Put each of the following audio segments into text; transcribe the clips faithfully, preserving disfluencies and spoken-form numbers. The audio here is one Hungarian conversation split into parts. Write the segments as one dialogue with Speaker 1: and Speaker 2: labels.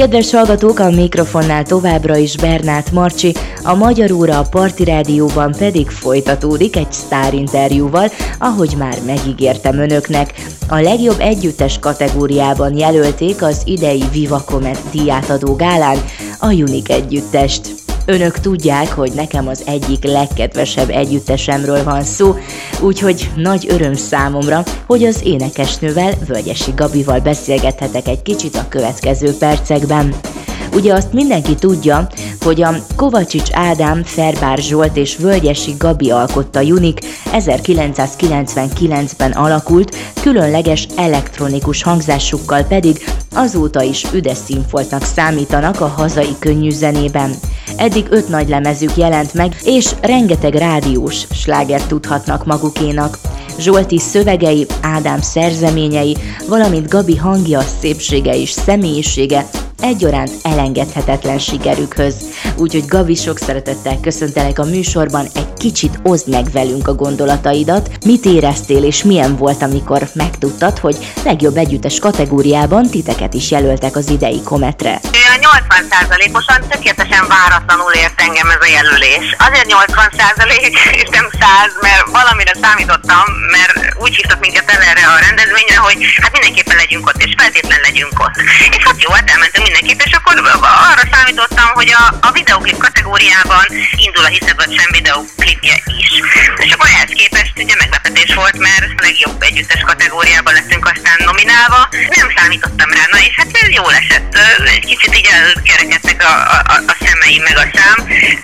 Speaker 1: Kedves hallgatók, a mikrofonnál továbbra is Bernát Marcsi, a Magyar Óra a Parti Rádióban pedig folytatódik egy sztárinterjúval, ahogy már megígértem önöknek. A legjobb együttes kategóriában jelölték az idei Viva Comet díjátadó gálán a Unique együttest. Önök tudják, hogy nekem az egyik legkedvesebb együttesemről van szó, úgyhogy nagy öröm számomra, hogy az énekesnővel, Völgyesi Gabival beszélgethetek egy kicsit a következő percekben. Ugye azt mindenki tudja, hogy a Kovacsics Ádám, Ferbár Zsolt és Völgyesi Gabi alkotta Unique ezerkilencszázkilencvenkilencben alakult, különleges elektronikus hangzásukkal pedig azóta is üdes színfoltnak számítanak a hazai könnyű zenében. Eddig öt nagy lemezük jelent meg, és rengeteg rádiós slágert tudhatnak magukénak. Zsolti szövegei, Ádám szerzeményei, valamint Gabi hangja, szépsége és személyisége egyaránt elengedhetetlen sikerükhöz. Úgyhogy Gabi, sok szeretettel köszöntelek a műsorban, egy kicsit oszd meg velünk a gondolataidat, mit éreztél és milyen volt, amikor megtudtad, hogy legjobb együttes kategóriában titeket is jelöltek az idei Cometre.
Speaker 2: nyolcvan százalékosan tökéletesen váratlanul ért engem ez a jelölés. Azért nyolcvan százalék és nem száz, mert valamire számítottam, mert úgy hívtak minket el erre a rendezvényre, hogy hát mindenképpen legyünk ott, és feltétlen legyünk ott. És hát jó, hát elmentünk mindenképp, és akkor arra számítottam, hogy a, a videoklip kategóriában indul a Hiszed vagy sem videoklipje is. És akkor ehhez képest ugye meglepetés volt, mert a legjobb együttes kategóriában leszünk aztán nominálva. Nem számítottam rá, na és hát ez jól esett. Egy kicsit így elkerekedtek a, a, a szemeim meg a szám.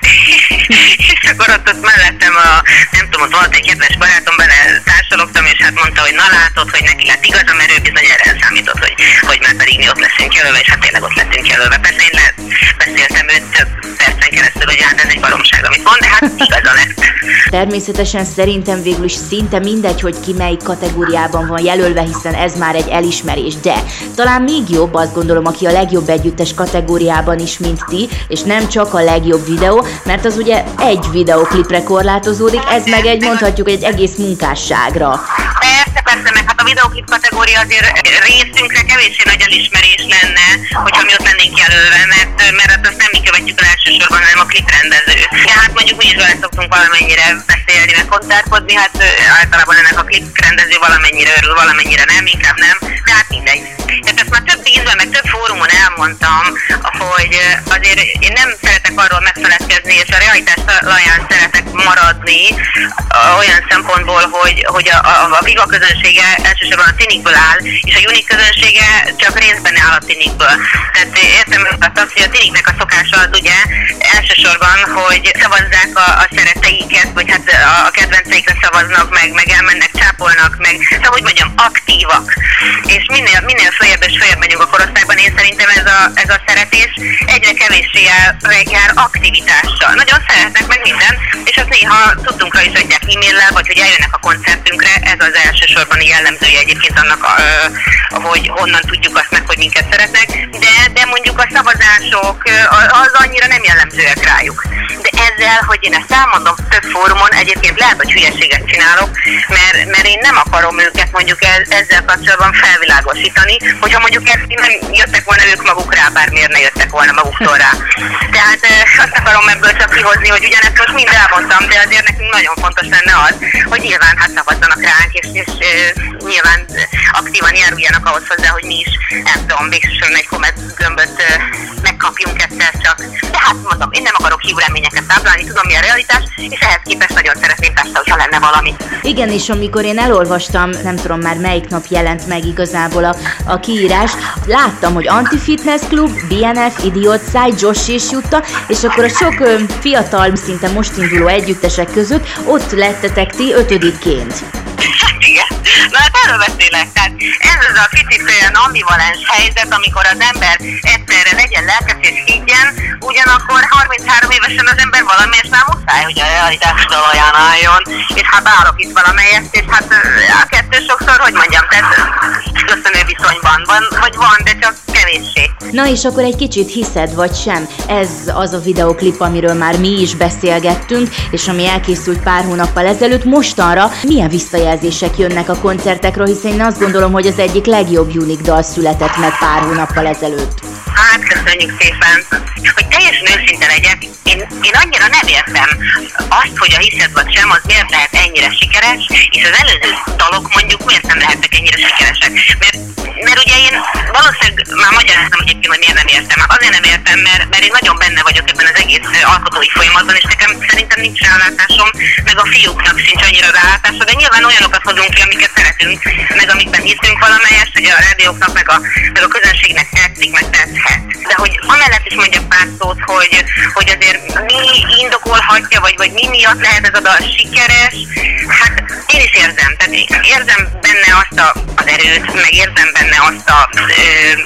Speaker 2: És akkor ott, ott mellettem a, nem tudom, ott volt egy kedves barátom, bele társalogtam, és hát mondta, hogy na látod, hogy neki lett igaza, mert ő bizony erre elszámított, hogy, hogy már pedig mi ott leszünk jelölve, és hát tényleg ott leszünk jelölve. Persze én le, beszéltem őt több percen keresztül, hogy hát ez egy baromság, amit mond, de hát igaza lett.
Speaker 1: Természetesen szerintem végül is szinte mindegy, hogy ki melyik kategóriában van jelölve, hiszen ez már egy elismerés, de talán még jobb, azt gondolom, aki a legjobb együttes kategóriában is, mint ti, és nem csak a legjobb videó, mert az ugye egy videoklipre korlátozódik, ez meg egy, mondhatjuk, egy egész munkásságra.
Speaker 2: Persze, persze, meg hát a videoklip kategória azért részünkre kevéssé nagy elismerés lenne, hogyha mi ott lennénk jelölve, mert, mert hát azt nem mi követjük el elsősorban, hanem a kliprendező. Ja, hát mondjuk mi is vele szoktunk valamennyire beszélni, meg koncertkodni, hát általában ennek a kliprendező valamennyire örül, valamennyire nem, inkább nem, de hát mindegy. Tehát ezt már több ízben, meg több fórumon elmondtam, hogy azért én nem szeretek arról megfeledkezni, és a realitás talaján szeretek maradni olyan szempontból, hogy, hogy a, a, a Viva közönsége elsősorban a tinikből áll, és a Unique közönsége csak részben áll a tinikből. Tehát értem azt, hogy a tiniknek a szokása az ugye elsősorban, hogy szavazzák a, a szeretteiket, vagy hát a kedvenceikre szavaznak, meg, meg elmennek, csápolnak, meg, szóval hogy mondjam, aktívak. És minél, minél följebb és följebb megyünk a korosztályban, én szerintem ez a, ez a szeretés egyre kevéssé jár, jár aktivitással. Nagyon szeretnek meg minden, és azt néha tudtunkra is adják e-maillel, vagy hogy eljönnek a koncertünkre, ez az elsősorban jellemzője egyébként annak, a, hogy honnan tudjuk azt meg, hogy minket szeretnek, de, de mondjuk a szavazások az annyira nem jellemzőek rájuk. De ezzel, hogy én ezt elmondom több fórumon, egyébként lehet, hogy hülyeséget csinálok, mert, mert én nem akarom őket mondjuk ezzel kapcsolatban felvilágosítani, hogyha mondjuk ezt nem jöttek volna ők maguk rá, bármiért ne jöttek volna maguktól rá. Tehát azt akarom ebből csak kihozni, hogy ugyanezt most mind elmondtam, de azért nekünk nagyon fontos lenne az, hogy nyilván hát szavazzanak ránk, és, és e, nyilván aktívan járuljanak ahhoz hozzá, hogy mi is, nem tudom, végsősorban egy Comet gömböt e, megkapjunk egyszer csak. De hát mondom, én nem akarok hívó reményeket táplálni, tudom mi a realitás, és ehhez képest nagyon szeretném persze, hogyha lenne valami.
Speaker 1: Igen, és amikor én elolvastam, nem tudom már melyik nap jelent meg igazából a, a kiírás, láttam, hogy Anti-Fitness Club, bé en ef, Idiot Side, Josh és Jutta, és akkor a sok ö, fiatal, szinte most induló együttesek között ott lettetek ti ötödikként.
Speaker 2: Igen. Na hát erről beszélek. Tehát ez az a picit olyan ambivalens helyzet, amikor az ember egyszerre legyen lelkes és higgyen, ugyanakkor harminchárom évesen az ember valamelyest már muszáj, hogy a realitás talaján álljon, és hát állok itt valamelyest, és hát a kettő sokszor, hogy mondjam, tehát köszönő viszonyban van, vagy van, de csak kevéssé.
Speaker 1: Na és akkor egy kicsit hiszed vagy sem? Ez az a videoklip, amiről már mi is beszélgettünk, és ami elkészült pár hónappal ezelőtt. Mostanra milyen visszajelzések jönnek a a koncertekről, hiszen én azt gondolom, hogy az egyik legjobb Unique dal született meg pár hónappal ezelőtt.
Speaker 2: Hát, köszönjük szépen. Hogy teljesen őszinte legyek, én, én annyira nem értem azt, hogy a Hiszed vagy sem, az miért lehet ennyire sikeres, és az előző dalok mondjuk miért nem lehetnek ennyire sikeresek. Mert, mert ugye én valószínűleg már magyaráztam egyébként, hogy miért nem értem. Azért nem értem, mert, mert én nagyon benne vagyok ebben az egész alkotói folyamatban, és nekem szerintem nincs rálátásom, meg a fiúknak sincs annyira rálátása, de nyilván olyanokat hozunk ki, amiket szeretünk, meg amikben hiszünk valamelyest, hogy a rádióknak, meg a, meg a közönségnek tetszik, meg tetszhet. De hogy amellett is mondjak pár szót, hogy, hogy azért mi indokolhatja, vagy, vagy mi miatt lehet ez a dal sikeres, hát én is érzem, tehát érzem benne azt a, az erőt, meg érzem benne azt a ö,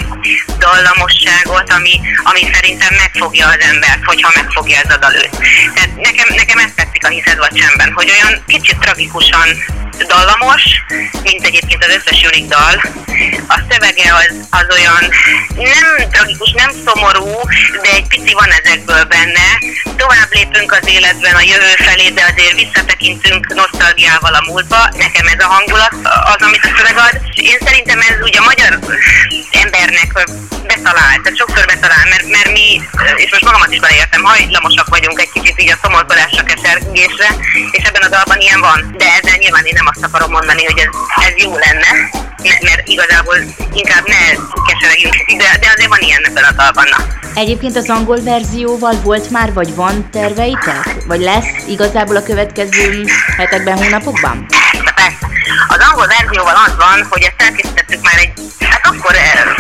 Speaker 2: dallamosságot, ami, ami szerintem megfogja az embert, hogyha megfogja ez a dal őt. Tehát nekem, nekem ezt tetszik a Hiszed vagy semben, hogy olyan kicsit tragikusan dallamos, mint egyébként az összes Unique dal. A szövege az, az olyan nem tragikus, nem szomorú, de egy pici van ezekből benne. Tovább lépünk az életben a jövő felé, de azért visszatekintünk nosztalgiával a múltba. Nekem ez a hangulat az, amit a szöveg ad. Én szerintem ez ugye a magyar embernek betalál, tehát sokszor betalál, mert, mert mi, és most magamat is beleértem, hajlamosak vagyunk egy kicsit így a szomorkodásra, kesergésre, és ebben a dalban ilyen van. De ezzel nyilván én nem azt akarom mondani, hogy ez, ez jó lenne, mert igazából inkább ne keseregjünk, de, de azért van ilyen ebben a dalban.
Speaker 1: Egyébként az angol verzióval volt már, vagy van terveitek? Vagy lesz igazából a következő hetekben, hónapokban?
Speaker 2: De persze. Az angol verzióval az van, hogy ezt elkészítettük már egy, hát akkor,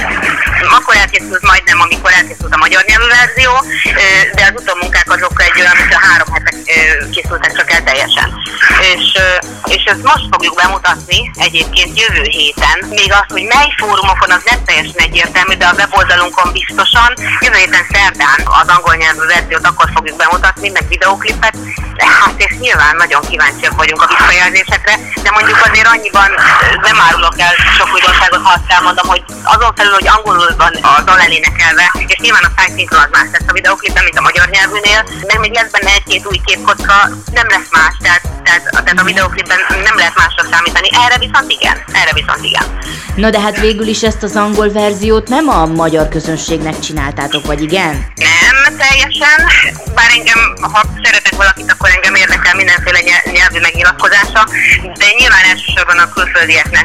Speaker 2: akkor elkészült majdnem, amikor elkészült a magyar nyelvű verzió, de az utómunkák azok egy olyan, mint a három hetek készültek csak el teljesen. És, és ezt most fogjuk bemutatni egyébként jövő héten. Még az, hogy mely fórumokon, az nem teljesen egyértelmű, de a weboldalunkon biztosan. Jövő héten szerdán az angol nyelvű verziót akkor fogjuk bemutatni, meg videóklipet. Hát és nyilván nagyon kíváncsiak vagyunk a visszajelzésekre, de mondjuk azért annyiban nem árulok el sok újdonságot, ha azt elmondom, hogy azon felül, hogy angolul van a dal elénekelve, és nyilván a szájszinkron az más lesz a videóklipben, mint a magyar nyelvűnél, de még lesz benne egy-két új képkocka, nem lesz más, tehát, tehát, tehát a videóklipben nem lehet másra számítani. Erre viszont igen, erre viszont igen.
Speaker 1: Na de hát végül is ezt az angol verziót nem a magyar közönségnek csináltátok, vagy igen?
Speaker 2: Nem teljesen, bár engem, ha szeretek valakit, akkor engem érdekel mindenféle nyelvű megnyilatkozása, de nyilván elsősorban a külföldieknek.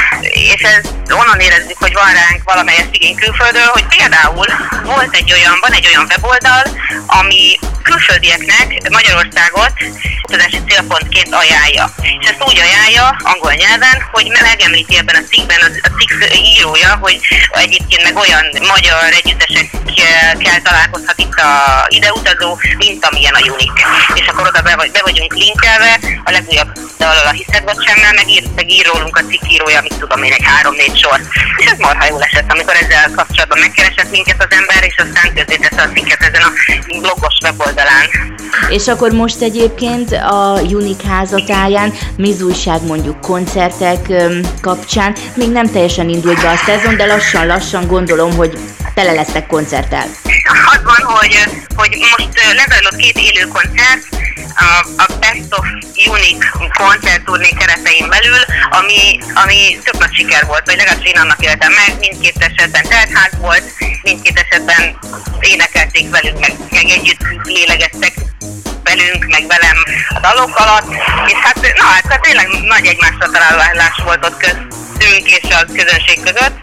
Speaker 2: És ez onnan érezzük, hogy van ránk valamelyes igény külföldről, hogy például volt egy olyan, van egy olyan weboldal, ami külföldieknek Magyarországot utazási célpontként ajánlja. És ezt úgy ajánlja angol nyelven, hogy megemlíti ebben a cikkben a cikk írója, hogy egyébként meg olyan magyar együttesekkel találkozhat itt a ideutazó, mint amilyen a Unique. És akkor oda be, be vagyunk linkelve, a legújabb dallal a Hiszed vagy semmel, meg ír, meg ír rólunk a cikk írója, amit tudom én, egy három-négy sor. És ez marha jól esett, amikor ezzel kapcsolatban megkeresett minket az ember, és aztán közzétette a cikket ezen a blogos weboldalán.
Speaker 1: És akkor most egyébként a Unique házatáján mizújság mondjuk koncertek kapcsán még nem teljesen indult be a szezon, de lassan-lassan gondolom, hogy tele lesztek koncerttel.
Speaker 2: Az van, hogy, hogy most lezajlott két élő koncert, a, a Best of Unique koncertturné keretein belül, ami, ami tök nagy siker volt, vagy legalábbis én annak éltem meg, mindkét esetben teltház volt, mindkét esetben énekelték velünk, meg, meg együtt lélegeztek velünk, meg velem a dalok alatt, és hát, na, hát tényleg nagy egymásra találás volt ott köztünk és a közönség között,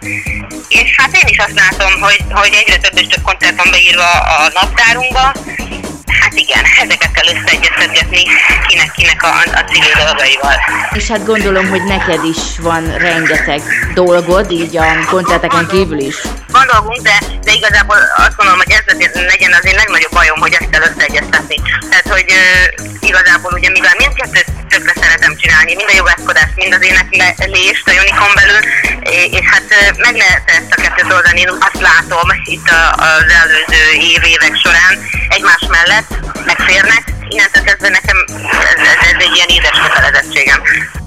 Speaker 2: és hát én is azt látom, hogy, hogy egyre több és több koncert van beírva a naptárunkba. Hát igen, ezeket kell összeegyeztetni kinek-kinek a, a civil dolgaival.
Speaker 1: És hát gondolom, hogy neked is van rengeteg dolgod, így a koncerteken kívül is.
Speaker 2: Van dolgunk, de, de igazából azt gondolom, hogy ez legyen az én legnagyobb bajom, hogy ezt kell összeegyeztetni. Tehát, hogy uh, igazából ugye mivel mindkettőt tökre szeretem csinálni, mind a jogászkodást, mind az éneklést a Unicon belül, és hát uh, meg lehet ezt a kettőt oldani, én azt látom itt a, az előző év, évek során egymás mellett megférnek, innentől kezdve nekem ez, ez, ez egy ilyen édes kötelezettségem.